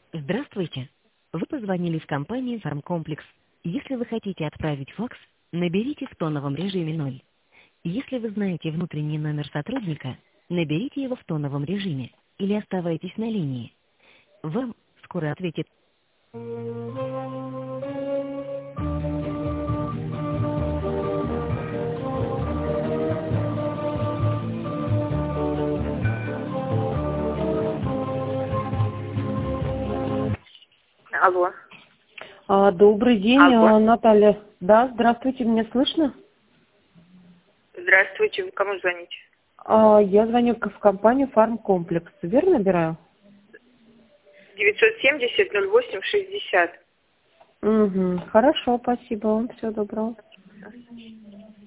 Здравствуйте. Вы позвонили в компанию «Фармкомплекс». Если вы хотите отправить факс, наберите в тоновом режиме 0. Если вы знаете внутренний номер сотрудника, наберите его в тоновом режиме или оставайтесь на линии. Вам скоро ответит. Алло. Добрый день, Алло. Наталья. Да, здравствуйте, меня слышно? Здравствуйте. Вы кому звоните? Я звоню в компанию «Фармкомплекс». Верно набираю? 970-08-60. Угу. Хорошо, спасибо вам. Всего доброго.